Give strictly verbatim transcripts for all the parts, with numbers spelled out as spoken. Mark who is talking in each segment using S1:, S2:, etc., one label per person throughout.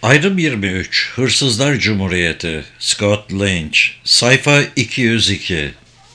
S1: Ayrım yirmi üç, Hırsızlar Cumhuriyeti, Scott Lynch, sayfa iki yüz iki.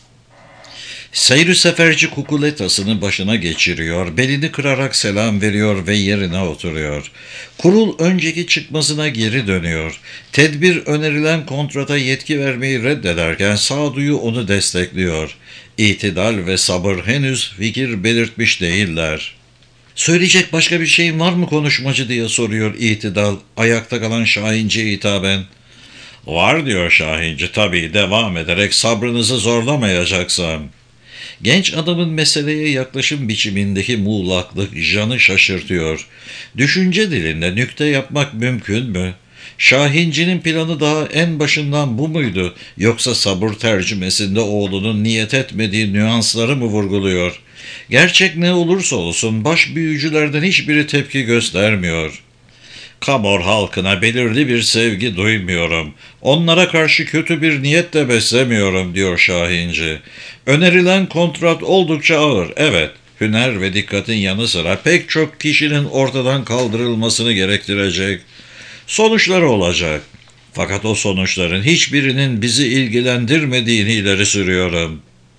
S1: Seyri seferci kukuletasını başına geçiriyor, belini kırarak selam veriyor ve yerine oturuyor. Kurul önceki çıkmasına geri dönüyor. Tedbir önerilen kontrata yetki vermeyi reddederken sağduyu onu destekliyor. İtidal ve sabır henüz fikir belirtmiş değiller. "Söyleyecek başka bir şeyin var mı konuşmacı?" diye soruyor İtidal, ayakta kalan Şahinci'ye hitaben. "Var," diyor Şahinci, "tabii devam ederek sabrınızı zorlamayacaksam." Genç adamın meseleye yaklaşım biçimindeki muğlaklık Jan'ı şaşırtıyor. Düşünce dilinde nükte yapmak mümkün mü? Şahinci'nin planı daha en başından bu muydu? Yoksa sabır tercümesinde oğlunun niyet etmediği nüansları mı vurguluyor? Gerçek ne olursa olsun baş büyücülerden hiçbiri tepki göstermiyor. "Kamor halkına belirli bir sevgi duymuyorum. Onlara karşı kötü bir niyet de beslemiyorum," diyor Şahinci. "Önerilen kontrat oldukça ağır, evet. Hüner ve dikkatin yanı sıra pek çok kişinin ortadan kaldırılmasını gerektirecek. Sonuçları olacak. Fakat o sonuçların hiçbirinin bizi ilgilendirmediğini ileri sürüyorum.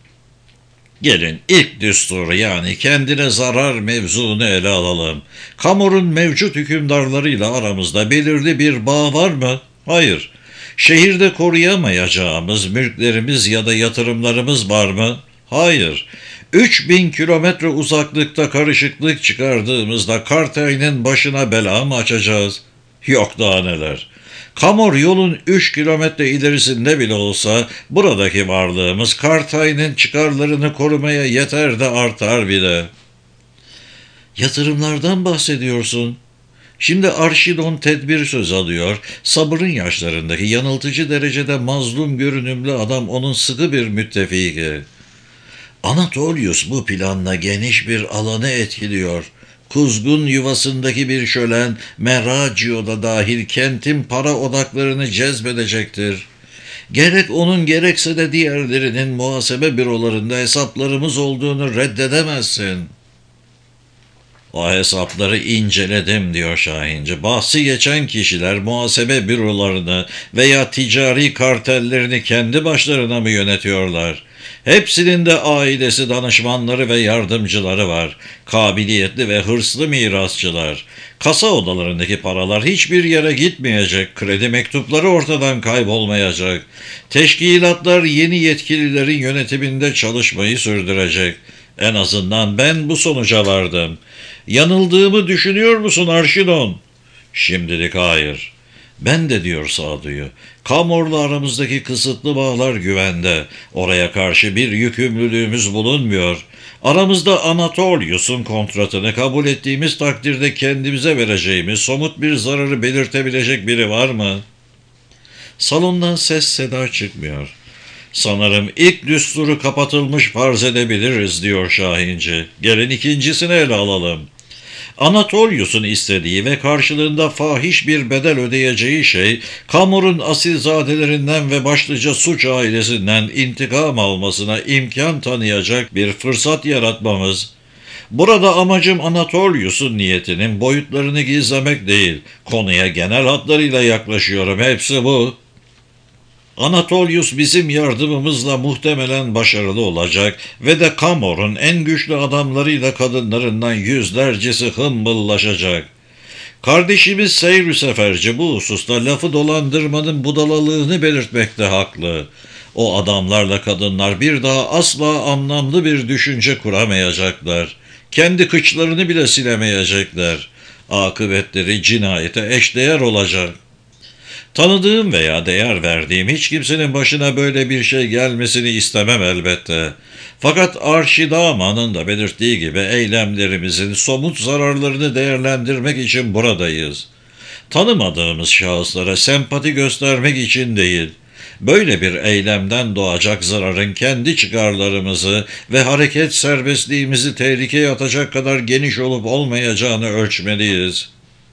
S1: Gelin ilk düsturu, yani kendine zarar mevzunu ele alalım. Kamor'un mevcut hükümdarlarıyla aramızda belirli bir bağ var mı? Hayır. Şehirde koruyamayacağımız mülklerimiz ya da yatırımlarımız var mı? Hayır. Üç bin kilometre uzaklıkta karışıklık çıkardığımızda Kartay'ın başına bela mı açacağız? Yok daha neler. Kamor yolun üç kilometre ilerisinde bile olsa buradaki varlığımız Kartay'ın çıkarlarını korumaya yeter de artar bile." "Yatırımlardan bahsediyorsun." Şimdi Arşidon tedbir söz alıyor. Sabırın yaşlarındaki yanıltıcı derecede mazlum görünümlü adam onun sıkı bir müttefiki. "Anatolius bu planla geniş bir alanı etkiliyor. Kuzgun yuvasındaki bir şölen, Meragio'da dahil kentin para odaklarını cezbedecektir. Gerek onun gerekse de diğerlerinin muhasebe bürolarında hesaplarımız olduğunu reddedemezsin." "O hesapları inceledim," diyor Şahinci. "Bahsi geçen kişiler muhasebe bürolarını veya ticari kartellerini kendi başlarına mı yönetiyorlar? Hepsinin de ailesi, danışmanları ve yardımcıları var. Kabiliyetli ve hırslı mirasçılar. Kasa odalarındaki paralar hiçbir yere gitmeyecek. Kredi mektupları ortadan kaybolmayacak. Teşkilatlar yeni yetkililerin yönetiminde çalışmayı sürdürecek. En azından ben bu sonuca vardım. Yanıldığımı düşünüyor musun Arşidon?" "Şimdilik hayır." "Ben de," diyor sağduyu. "Kamor'la aramızdaki kısıtlı bağlar güvende. Oraya karşı bir yükümlülüğümüz bulunmuyor. Aramızda Anatolius'un kontratını kabul ettiğimiz takdirde kendimize vereceğimiz somut bir zararı belirtebilecek biri var mı?" Salondan ses seda çıkmıyor. "Sanırım ilk düsturu kapatılmış farz edebiliriz," diyor Şahinci. "Gelin ikincisini ele alalım. Anatolius'un istediği ve karşılığında fahiş bir bedel ödeyeceği şey, Kamor'un asilzadelerinden ve başlıca suç ailesinden intikam almasına imkan tanıyacak bir fırsat yaratmamız. Burada amacım Anatolius'un niyetinin boyutlarını gizlemek değil. Konuya genel hatlarıyla yaklaşıyorum, hepsi bu. Anatolius bizim yardımımızla muhtemelen başarılı olacak ve de Kamor'un en güçlü adamlarıyla kadınlarından yüzlercesi hımbıllaşacak. Kardeşimiz Seyri Seferci bu hususta lafı dolandırmanın budalalığını belirtmekte haklı. O adamlarla kadınlar bir daha asla anlamlı bir düşünce kuramayacaklar. Kendi kıçlarını bile silemeyecekler. Akıbetleri cinayete eşdeğer olacak. Tanıdığım veya değer verdiğim hiç kimsenin başına böyle bir şey gelmesini istemem elbette. Fakat Arşidaman'ın da belirttiği gibi eylemlerimizin somut zararlarını değerlendirmek için buradayız. Tanımadığımız şahıslara sempati göstermek için değil, böyle bir eylemden doğacak zararın kendi çıkarlarımızı ve hareket serbestliğimizi tehlikeye atacak kadar geniş olup olmayacağını ölçmeliyiz.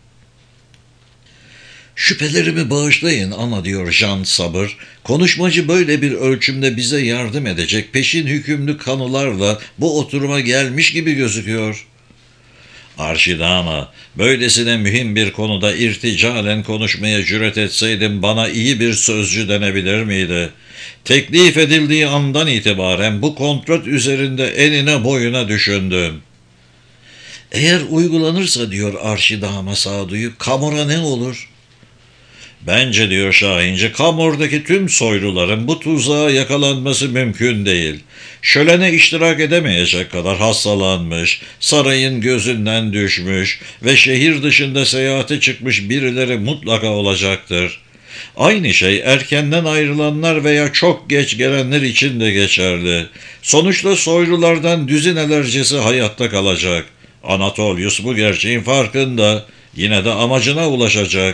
S1: "Şüphelerimi bağışlayın ama," diyor Jan sabır, "konuşmacı böyle bir ölçümde bize yardım edecek peşin hükümlü kanılarla bu oturuma gelmiş gibi gözüküyor." Arşidama, böylesine mühim bir konuda irticalen konuşmaya cüret etseydim bana iyi bir sözcü denebilir miydi? Teklif edildiği andan itibaren bu kontrat üzerinde enine boyuna düşündüm. Eğer uygulanırsa diyor Arşidama sağduyu, Kamor'a ne olur? Bence diyor Şahinci, Kamor'daki tüm soyluların bu tuzağa yakalanması mümkün değil. Şölene iştirak edemeyecek kadar hastalanmış, sarayın gözünden düşmüş ve şehir dışında seyahate çıkmış birileri mutlaka olacaktır. Aynı şey erkenden ayrılanlar veya çok geç gelenler için de geçerli. Sonuçta soylulardan düzinelercesi hayatta kalacak. Anatolius bu gerçeğin farkında, yine de amacına ulaşacak.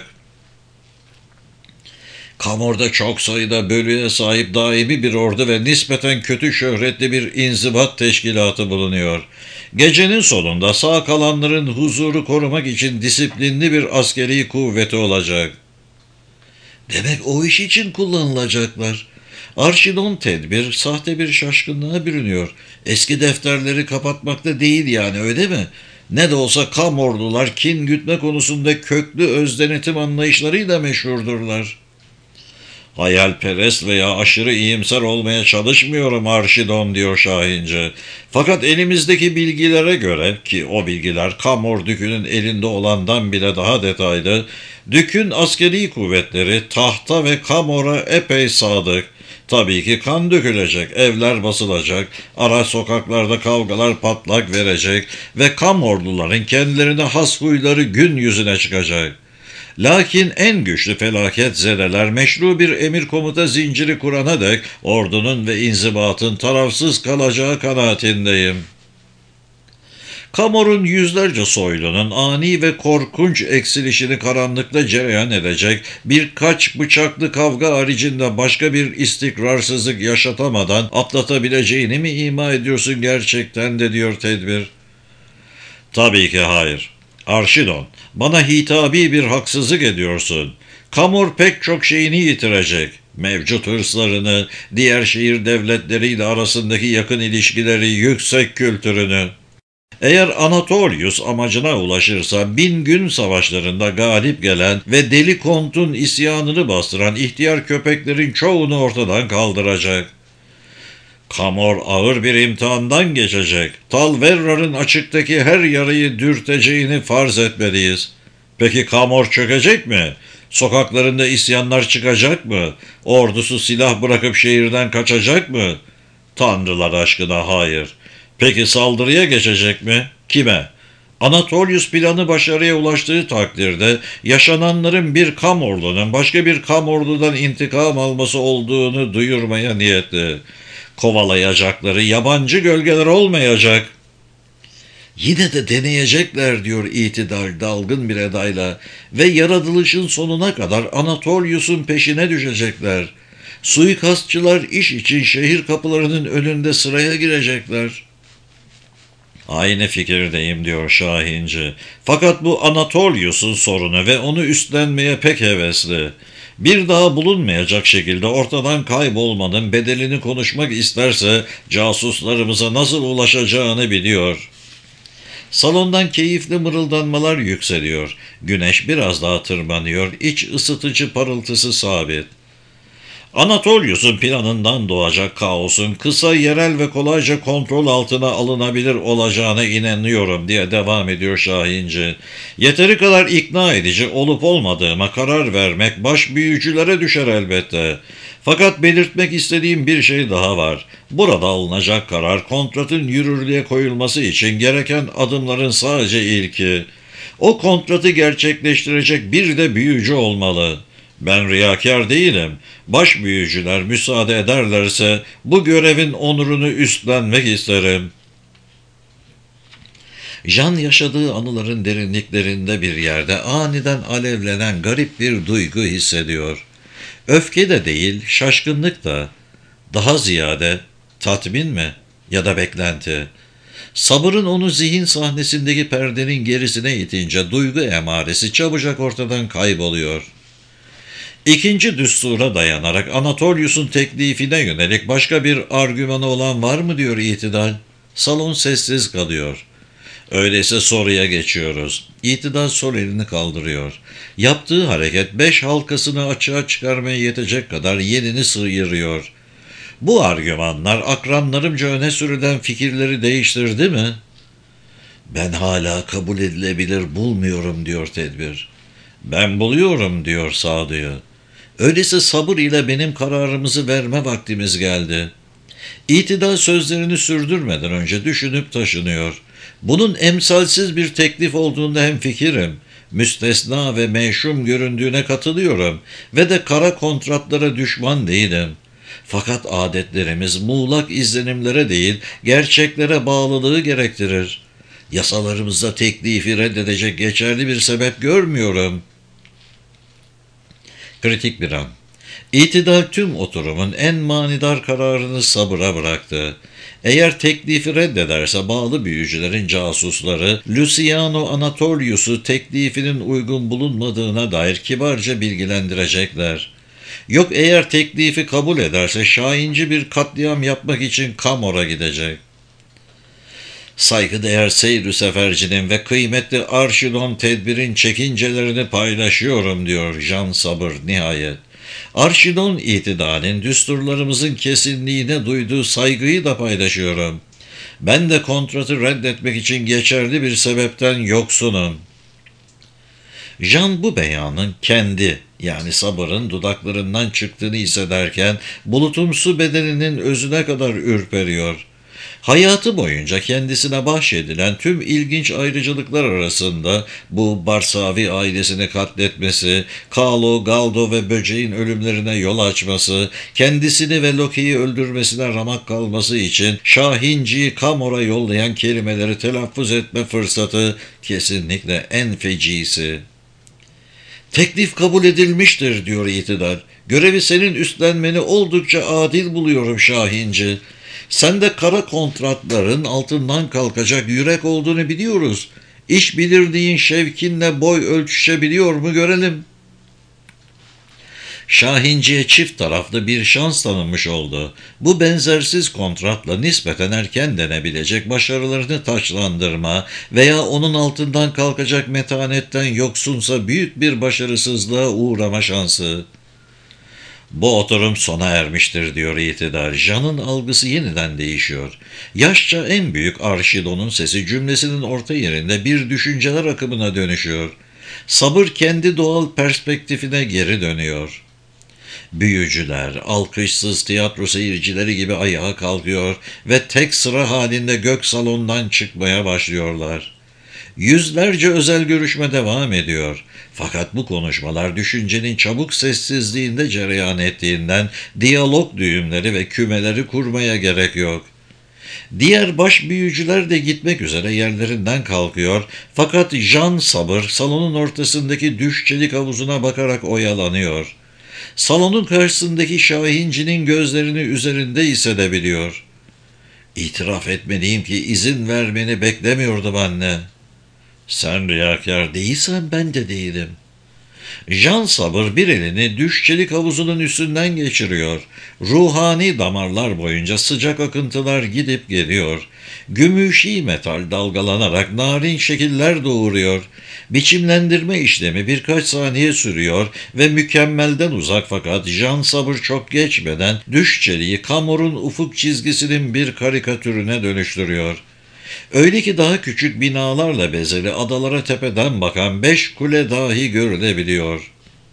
S1: Kamor'da çok sayıda bölüye sahip daimi bir ordu ve nispeten kötü şöhretli bir inzibat teşkilatı bulunuyor. Gecenin sonunda sağ kalanların huzuru korumak için disiplinli bir askeri kuvveti olacak. Demek o iş için kullanılacaklar. Arşidon tedbir sahte bir şaşkınlığa bürünüyor. Eski defterleri kapatmakta değil yani, öyle mi? Ne de olsa Kamorlular kin gütme konusunda köklü özdenetim anlayışlarıyla meşhurdurlar. Hayalperest veya aşırı iyimser olmaya çalışmıyorum Arşidon diyor Şahinci. Fakat elimizdeki bilgilere göre, ki o bilgiler Kamor Dükü'nün elinde olandan bile daha detaylı, Dük'ün askeri kuvvetleri tahta ve Kamor'a epey sadık. Tabii ki kan dökülecek, evler basılacak, ara sokaklarda kavgalar patlak verecek ve Kamorluların kendilerine has huyları gün yüzüne çıkacak. Lakin en güçlü felaket zedeler meşru bir emir komuta zinciri kurana dek ordunun ve inzibatın tarafsız kalacağı kanaatindeyim. Kamor'un yüzlerce soylunun ani ve korkunç eksilişini karanlıkta cereyan edecek birkaç bıçaklı kavga haricinde başka bir istikrarsızlık yaşatamadan atlatabileceğini mi ima ediyorsun gerçekten de diyor tedbir. Tabii ki hayır. Arşidon, bana hitabi bir haksızlık ediyorsun. Kamor pek çok şeyini yitirecek. Mevcut hırslarını, diğer şehir devletleriyle arasındaki yakın ilişkileri, yüksek kültürünü. Eğer Anatolius amacına ulaşırsa bin gün savaşlarında galip gelen ve Deli Kont'un isyanını bastıran ihtiyar köpeklerin çoğunu ortadan kaldıracak. Kamor ağır bir imtihandan geçecek. Talverrar'ın açıktaki her yarayı dürteceğini farz etmeliyiz. Peki Kamor çökecek mi? Sokaklarında isyanlar çıkacak mı? Ordusu silah bırakıp şehirden kaçacak mı? Tanrılar aşkına hayır. Peki saldırıya geçecek mi? Kime? Anatolius planı başarıya ulaştığı takdirde yaşananların bir Kamorlu'nun başka bir Kamorlu'dan intikam alması olduğunu duyurmaya niyetli. Kovalayacakları yabancı gölgeler olmayacak. Yine de deneyecekler diyor itidal dalgın bir edayla ve yaratılışın sonuna kadar Anatolius'un peşine düşecekler. Suikastçılar iş için şehir kapılarının önünde sıraya girecekler. Aynı fikirdeyim diyor Şahinci. Fakat bu Anatolius'un sorunu ve onu üstlenmeye pek hevesli. Bir daha bulunmayacak şekilde ortadan kaybolmanın bedelini konuşmak isterse casuslarımıza nasıl ulaşacağını biliyor. Salondan keyifli mırıldanmalar yükseliyor. Güneş biraz daha tırmanıyor. İç ısıtıcı parıltısı sabit. Anatolius'un planından doğacak kaosun kısa, yerel ve kolayca kontrol altına alınabilir olacağına inanıyorum diye devam ediyor Şahinci. Yeteri kadar ikna edici olup olmadığıma karar vermek baş büyücülere düşer elbette. Fakat belirtmek istediğim bir şey daha var. Burada alınacak karar kontratın yürürlüğe koyulması için gereken adımların sadece ilki. O kontratı gerçekleştirecek bir de büyücü olmalı. Ben riyakâr değilim. Baş büyücüler müsaade ederlerse bu görevin onurunu üstlenmek isterim. Jean yaşadığı anıların derinliklerinde bir yerde aniden alevlenen garip bir duygu hissediyor. Öfke de değil, şaşkınlık da. Daha ziyade tatmin mi ya da beklenti? Sabırın onu zihin sahnesindeki perdenin gerisine itince duygu emaresi çabucak ortadan kayboluyor. İkinci düstura dayanarak Anatolius'un teklifine yönelik başka bir argümanı olan var mı diyor itidal. Salon sessiz kalıyor. Öyleyse soruya geçiyoruz. İtidal sol elini kaldırıyor. Yaptığı hareket beş halkasını açığa çıkarmaya yetecek kadar yenini sıyırıyor. Bu argümanlar akranlarımca öne sürülen fikirleri değiştirdi mi? Ben hala kabul edilebilir bulmuyorum diyor tedbir. Ben buluyorum diyor sağduyu. Öyleyse sabır ile benim kararımızı verme vaktimiz geldi. İtidal sözlerini sürdürmeden önce düşünüp taşınıyor. Bunun emsalsiz bir teklif olduğunda hemfikirim. Müstesna ve meşhum göründüğüne katılıyorum ve de kara kontratlara düşman değilim. Fakat adetlerimiz muğlak izlenimlere değil, gerçeklere bağlılığı gerektirir. Yasalarımızda teklifi reddedecek geçerli bir sebep görmüyorum. Kritik bir an. İtidal tüm oturumun en manidar kararını sabıra bıraktı. Eğer teklifi reddederse bağlı büyücülerin casusları Luciano Anatolius'u teklifinin uygun bulunmadığına dair kibarca bilgilendirecekler. Yok eğer teklifi kabul ederse şahinci bir katliam yapmak için Kamor'a gidecek. Saygıdeğer Seyrü Seferci'nin ve kıymetli Arşidon Tedbir'in çekincelerini paylaşıyorum diyor Jan Sabır nihayet. Arşidon itidalin düsturlarımızın kesinliğine duyduğu saygıyı da paylaşıyorum. Ben de kontratı reddetmek için geçerli bir sebepten yoksunum. Jan bu beyanın kendi yani sabırın dudaklarından çıktığını hissederken bulutumsu bedeninin özüne kadar ürperiyor. Hayatı boyunca kendisine bahşedilen tüm ilginç ayrıcalıklar arasında bu Barsavi ailesini katletmesi, Kalo, Galdo ve böceğin ölümlerine yol açması, kendisini ve Loki'yi öldürmesine ramak kalması için Şahinci'yi Kamor'a yollayan kelimeleri telaffuz etme fırsatı kesinlikle en fecisi. Teklif kabul edilmiştir diyor İtidal. Görevi senin üstlenmeni oldukça adil buluyorum Şahinci. Sen de kara kontratların altından kalkacak yürek olduğunu biliyoruz. İş bilirdiğin şevkinle boy ölçüşebiliyor mu görelim. Şahinci'ye çift taraflı bir şans tanınmış oldu. Bu benzersiz kontratla nispeten erken denebilecek başarılarını taçlandırma veya onun altından kalkacak metanetten yoksunsa büyük bir başarısızlığa uğrama şansı. Bu oturum sona ermiştir diyor İtidal. Jan'ın algısı yeniden değişiyor. Yaşça en büyük Arşidon'un sesi cümlesinin orta yerinde bir düşünceler akımına dönüşüyor. Sabır kendi doğal perspektifine geri dönüyor. Büyücüler, alkışsız tiyatro seyircileri gibi ayağa kalkıyor ve tek sıra halinde gök salondan çıkmaya başlıyorlar. Yüzlerce özel görüşme devam ediyor. Fakat bu konuşmalar düşüncenin çabuk sessizliğinde cereyan ettiğinden diyalog düğümleri ve kümeleri kurmaya gerek yok. Diğer baş büyücüler de gitmek üzere yerlerinden kalkıyor fakat Jan Sabır salonun ortasındaki düş çelik havuzuna bakarak oyalanıyor. Salonun karşısındaki Şahinci'nin gözlerini üzerinde hissedebiliyor. İtiraf etmeliyim ki izin vermeni beklemiyordum anne. Sen riyakâr değilsen ben de değilim. Jan Sabır bir elini düş çelik havuzunun üstünden geçiriyor. Ruhani damarlar boyunca sıcak akıntılar gidip geliyor. Gümüşi metal dalgalanarak narin şekiller doğuruyor. Biçimlendirme işlemi birkaç saniye sürüyor ve mükemmelden uzak fakat Jan Sabır çok geçmeden düş çeliği Kamor'un ufuk çizgisinin bir karikatürüne dönüştürüyor. Öyle ki daha küçük binalarla bezeli adalara tepeden bakan beş kule dahi görülebiliyor.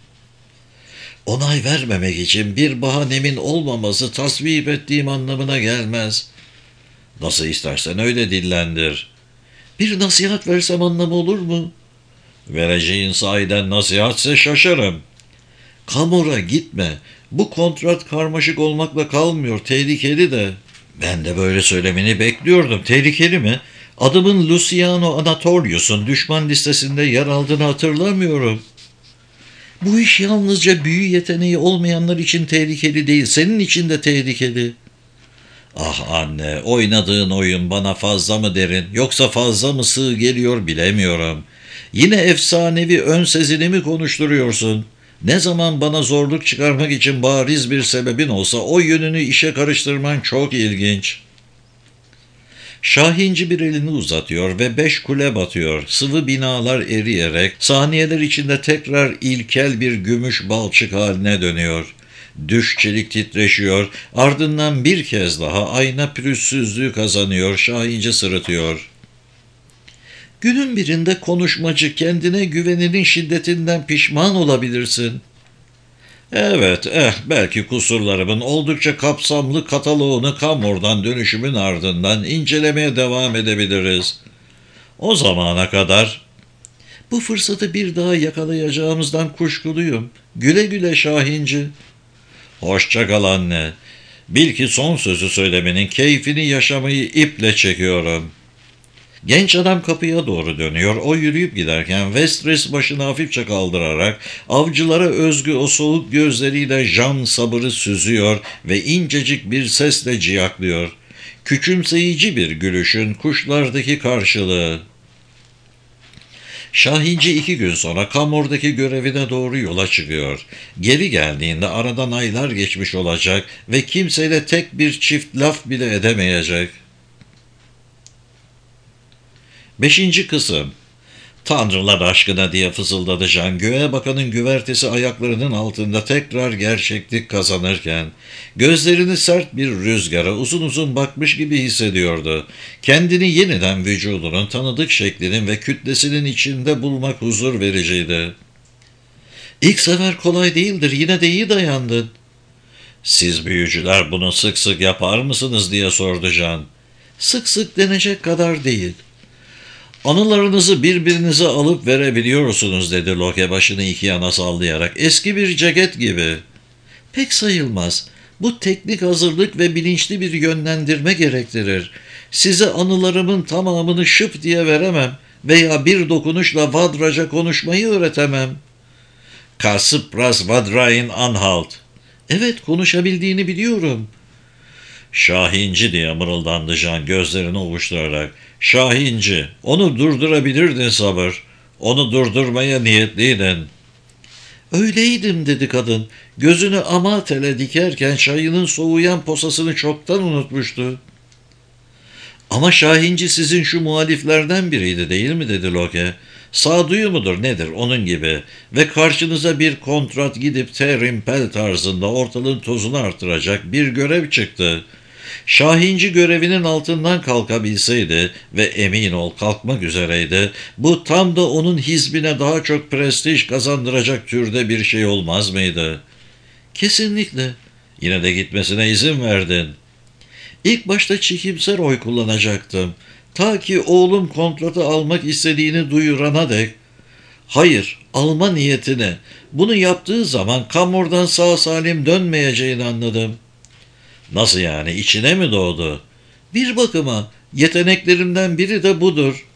S1: Onay vermemek için bir bahanemin olmaması tasvip ettiğim anlamına gelmez. Nasıl istersen öyle dillendir. Bir nasihat versem anlamı olur mu? Vereceğin sahiden nasihatse şaşarım. Kamor'a gitme. Bu kontrat karmaşık olmakla kalmıyor, tehlikeli de. Ben de böyle söylemeni bekliyordum. Tehlikeli mi? Adımın Luciano Anatolius'un düşman listesinde yer aldığını hatırlamıyorum. Bu iş yalnızca büyü yeteneği olmayanlar için tehlikeli değil, senin için de tehlikeli. Ah anne, oynadığın oyun bana fazla mı derin, yoksa fazla mı sığ geliyor bilemiyorum. Yine efsanevi ön sezini mi konuşturuyorsun? Ne zaman bana zorluk çıkarmak için bariz bir sebebin olsa o yönünü işe karıştırman çok ilginç. Şahinci bir elini uzatıyor ve beş kule batıyor. Sıvı binalar eriyerek saniyeler içinde tekrar ilkel bir gümüş balçık haline dönüyor. Düş çelik titreşiyor, ardından bir kez daha ayna pürüzsüzlüğü kazanıyor, Şahinci sırıtıyor. Günün birinde konuşmacı, kendine güveninin şiddetinden pişman olabilirsin. Evet, eh belki kusurlarımın oldukça kapsamlı kataloğunu Camor'dan dönüşümün ardından incelemeye devam edebiliriz. O zamana kadar bu fırsatı bir daha yakalayacağımızdan kuşkuluyum. Güle güle Şahinci. Hoşça kal anne. Bil ki son sözü söylemenin keyfini yaşamayı iple çekiyorum. Genç adam kapıya doğru dönüyor. O yürüyüp giderken Vestris başını hafifçe kaldırarak avcılara özgü o soğuk gözleriyle Jean Sabır'ı süzüyor ve incecik bir sesle ciyaklıyor. Küçümseyici bir gülüşün kuşlardaki karşılığı. Şahinci iki gün sonra Camor'daki görevine doğru yola çıkıyor. Geri geldiğinde aradan aylar geçmiş olacak ve kimseyle tek bir çift laf bile edemeyecek. Beşinci kısım. Tanrılar aşkına diye fısıldadı Jean. Göğe bakanın güvertesi ayaklarının altında tekrar gerçeklik kazanırken gözlerini sert bir rüzgara uzun uzun bakmış gibi hissediyordu. Kendini yeniden vücudunun tanıdık şeklinin ve kütlesinin içinde bulmak huzur vericiydi. İlk sefer kolay değildir, yine de iyi dayandın. Siz büyücüler bunu sık sık yapar mısınız diye sordu Jean. Sık sık denecek kadar değil. Anılarınızı birbirinize alıp verebiliyorsunuz dedi Loke başını iki yana sallayarak. Eski bir ceket gibi. Pek sayılmaz. Bu teknik hazırlık ve bilinçli bir yönlendirme gerektirir. Size anılarımın tamamını şıp diye veremem veya bir dokunuşla Vadraca konuşmayı öğretemem. Kasıpras Vadrain Anhalt. Evet, konuşabildiğini biliyorum. Şahinci diye mırıldandı Jean gözlerini ovuşturarak. Şahinci, onu durdurabilirdin Sabır. Onu durdurmaya niyetliydin. Öyleydim dedi kadın. Gözünü Amatele dikerken çayının soğuyan posasını çoktan unutmuştu. Ama Şahinci sizin şu muhaliflerden biriydi değil mi dedi Loke. Sağduyu mudur nedir onun gibi ve karşınıza bir kontrat gidip terimpel tarzında ortalığın tozunu artıracak bir görev çıktı. Şahinci görevinin altından kalkabilseydi ve emin ol kalkmak üzereydi, bu tam da onun hizbine daha çok prestij kazandıracak türde bir şey olmaz mıydı? Kesinlikle. Yine de gitmesine izin verdin. İlk başta çekimser oy kullanacaktım. Ta ki oğlum kontratı almak istediğini duyurana dek. Hayır, alma niyetine. Bunu yaptığı zaman Camor'dan sağ salim dönmeyeceğini anladım. Nasıl yani, içine mi doğdu? Bir bakıma yeteneklerimden biri de budur.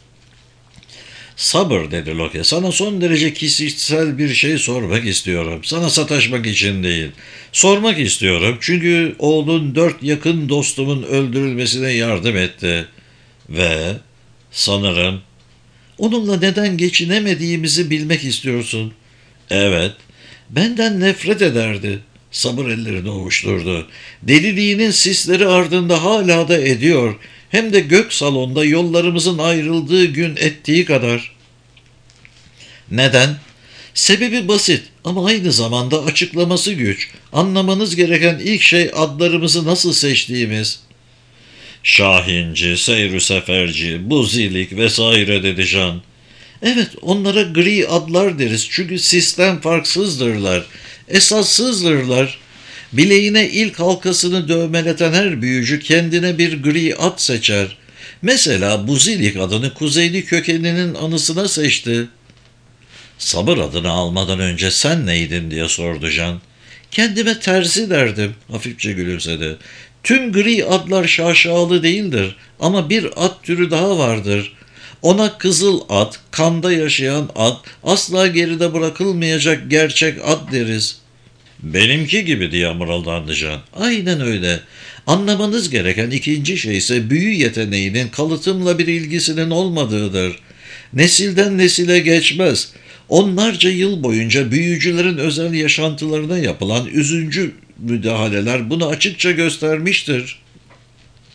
S1: Sabır dedi Loke. Sana son derece kişisel bir şey sormak istiyorum. Sana sataşmak için değil. Sormak istiyorum çünkü oğlun dört yakın dostumun öldürülmesine yardım etti. Ve sanırım onunla neden geçinemediğimizi bilmek istiyorsun. Evet, benden nefret ederdi. Sabır ellerini ovuşturdu. Deliliğinin sisleri ardında hala da ediyor. Hem de gök salonda yollarımızın ayrıldığı gün ettiği kadar. Neden? Sebebi basit ama aynı zamanda açıklaması güç. Anlamanız gereken ilk şey adlarımızı nasıl seçtiğimiz. Şahinci, Seyrü Seferci, Buzilik vesaire dedi Jean. Evet, onlara gri adlar deriz çünkü sistem farksızdırlar. Esassızdırlar. Bileğine ilk halkasını dövmeleten her büyücü kendine bir gri at seçer. Mesela Buzilik adını kuzeyli kökeninin anısına seçti. Sabır adını almadan önce sen neydin diye sordu Jean. Kendime terzi derdim, hafifçe gülümsedi. Tüm gri adlar şaşalı değildir ama bir at türü daha vardır. Ona kızıl at, kanda yaşayan at, asla geride bırakılmayacak gerçek at deriz. Benimki gibi diye mırıldandı Jean. Aynen öyle. Anlamanız gereken ikinci şey ise büyü yeteneğinin kalıtımla bir ilgisinin olmadığıdır. Nesilden nesile geçmez. Onlarca yıl boyunca büyücülerin özel yaşantılarına yapılan üzüncü müdahaleler bunu açıkça göstermiştir.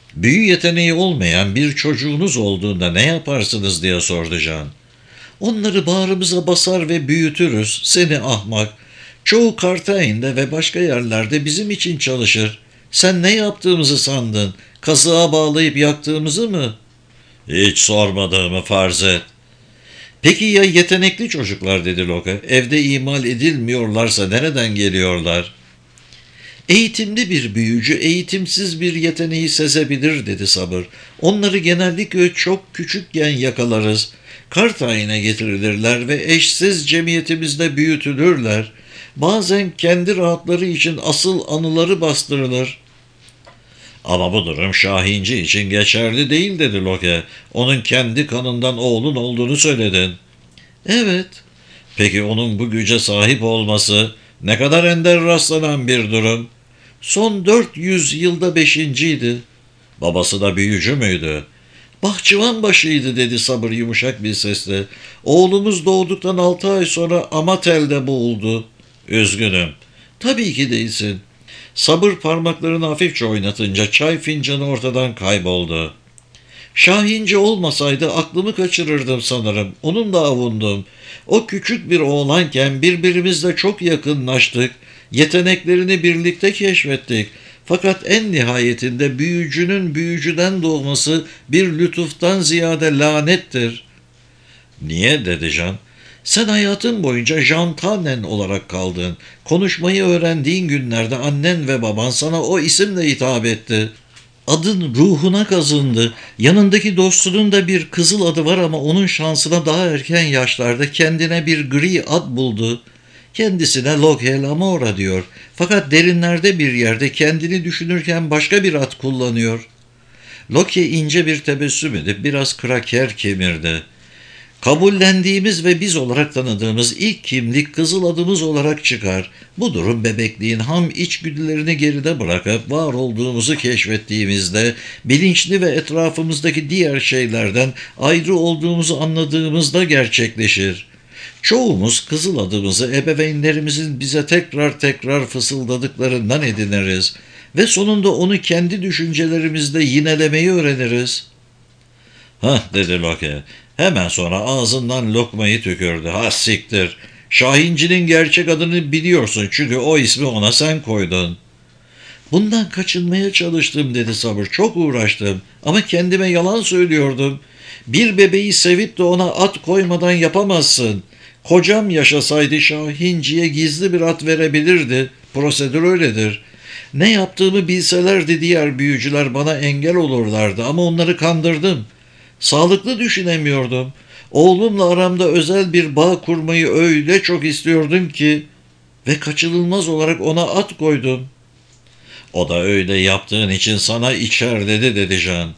S1: Büyü yeteneği olmayan bir çocuğunuz olduğunda ne yaparsınız diye sordu Can. Onları bağrımıza basar ve büyütürüz, seni ahmak. Çoğu Kartayn'de ve başka yerlerde bizim için çalışır. Sen ne yaptığımızı sandın? Kazığa bağlayıp yaktığımızı mı? Hiç sormadığımı farz et. Peki ya yetenekli çocuklar dedi Loke. Evde imal edilmiyorlarsa nereden geliyorlar? Eğitimli bir büyücü eğitimsiz bir yeteneği sezebilir dedi Sabır. Onları genellikle çok küçükken yakalarız. Kartayına getirilirler ve eşsiz cemiyetimizde büyütülürler. Bazen kendi rahatları için asıl anıları bastırılır. Ama bu durum Şahinci için geçerli değil dedi Loke. Onun kendi kanından oğlun olduğunu söyledin. Evet. Peki onun bu güce sahip olması ne kadar ender rastlanan bir durum. Son dört yüz yılda beşinciydi. Babası da büyücü müydü? Bahçıvan başıydı dedi Sabır yumuşak bir sesle. Oğlumuz doğduktan altı ay sonra Amatel'de boğuldu. Üzgünüm. Tabii ki değilsin. Sabır parmaklarını hafifçe oynatınca çay fincanı ortadan kayboldu. Şahinci olmasaydı aklımı kaçırırdım sanırım. Onunla avundum. O küçük bir oğlanken birbirimizle çok yakınlaştık. Yeteneklerini birlikte keşfettik. Fakat en nihayetinde büyücünün büyücüden doğması bir lütuftan ziyade lanettir. Niye dedi Can? Sen hayatın boyunca Jean Tannen olarak kaldın. Konuşmayı öğrendiğin günlerde annen ve baban sana o isimle hitap etti. Adın ruhuna kazındı. Yanındaki dostunun da bir kızıl adı var ama onun şansına daha erken yaşlarda kendine bir gri ad buldu. Kendisine Loghel Amora diyor. Fakat derinlerde bir yerde kendini düşünürken başka bir ad kullanıyor. Loki ince bir tebessüm edip biraz kraker kemirdi. Kabullendiğimiz ve biz olarak tanıdığımız ilk kimlik kızıl adımız olarak çıkar. Bu durum bebekliğin ham içgüdülerini geride bırakıp var olduğumuzu keşfettiğimizde, bilinçli ve etrafımızdaki diğer şeylerden ayrı olduğumuzu anladığımızda gerçekleşir. Çoğumuz kızıl adımızı ebeveynlerimizin bize tekrar tekrar fısıldadıklarından ediniriz ve sonunda onu kendi düşüncelerimizde yinelemeyi öğreniriz. Hah dedi Loki. Hemen sonra ağzından lokmayı tükürdü. Ha siktir. Şahinci'nin gerçek adını biliyorsun çünkü o ismi ona sen koydun. Bundan kaçınmaya çalıştım dedi Sabır. Çok uğraştım ama kendime yalan söylüyordum. Bir bebeği sevip de ona at koymadan yapamazsın. Kocam yaşasaydı Şahinci'ye gizli bir at verebilirdi. Prosedür öyledir. Ne yaptığımı bilselerdi diğer büyücüler bana engel olurlardı ama onları kandırdım. Sağlıklı düşünemiyordum. Oğlumla aramda özel bir bağ kurmayı öyle çok istiyordum ki ve kaçınılmaz olarak ona at koydum. O da öyle yaptığın için sana içer dedi dedi Can.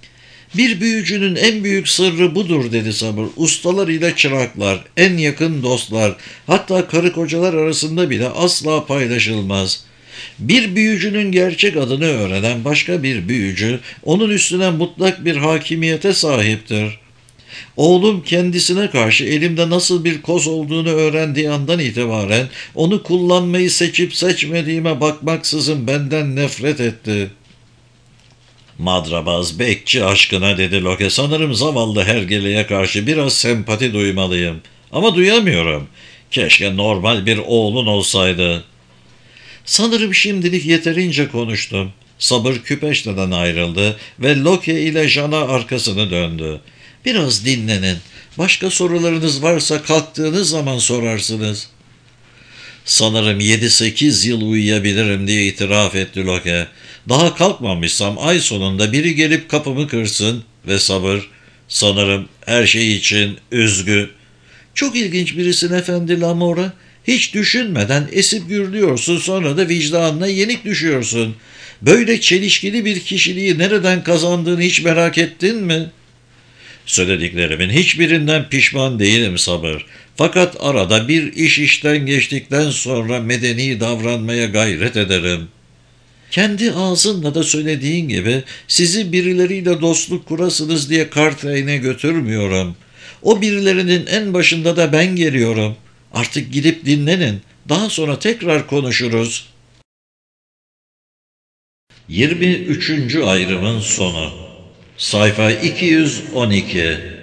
S1: Bir büyücünün en büyük sırrı budur dedi Sabır. Ustalar ile çıraklar, en yakın dostlar, hatta karı kocalar arasında bile asla paylaşılmaz. Bir büyücünün gerçek adını öğrenen başka bir büyücü, onun üstüne mutlak bir hakimiyete sahiptir. Oğlum kendisine karşı elimde nasıl bir koz olduğunu öğrendiği andan itibaren onu kullanmayı seçip seçmediğime bakmaksızın benden nefret etti. Madrabaz bekçi aşkına dedi Loke. Sanırım zavallı hergeleye karşı biraz sempati duymalıyım. Ama duyamıyorum. Keşke normal bir oğlun olsaydı. Sanırım şimdilik yeterince konuştum. Sabır küpeşteden ayrıldı ve Loke ile Jan'a arkasını döndü. Biraz dinlenin. Başka sorularınız varsa kalktığınız zaman sorarsınız. Sanırım yedi sekiz yıl uyuyabilirim diye itiraf etti Loke. Daha kalkmamışsam ay sonunda biri gelip kapımı kırsın ve Sabır. Sanırım her şey için üzgün. Çok ilginç birisin efendi Lamora. Hiç düşünmeden esip gürlüyorsun sonra da vicdanına yenik düşüyorsun. Böyle çelişkili bir kişiliği nereden kazandığını hiç merak ettin mi? Söylediklerimin hiçbirinden pişman değilim Sabır. Fakat arada bir iş işten geçtikten sonra medeni davranmaya gayret ederim. Kendi ağzınla da söylediğin gibi sizi birileriyle dostluk kurasınız diye Kartayn'e götürmüyorum. O birilerinin en başında da ben geliyorum. Artık gidip dinlenin. Daha sonra tekrar konuşuruz. yirmi üçüncü ayrımın sonu. Sayfa iki yüz on iki.